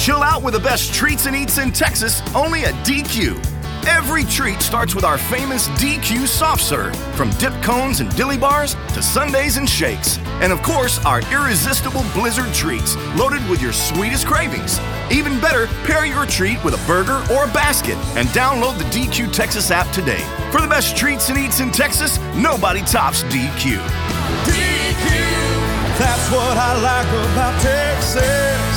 Chill out with the best treats and eats in Texas, only at DQ. Every treat starts with our famous DQ soft serve, from dip cones and dilly bars to sundaes and shakes. And of course, our irresistible Blizzard treats, loaded with your sweetest cravings. Even better, pair your treat with a burger or a basket and download the DQ Texas app today. For the best treats and eats in Texas, nobody tops DQ. DQ, that's what I like about Texas.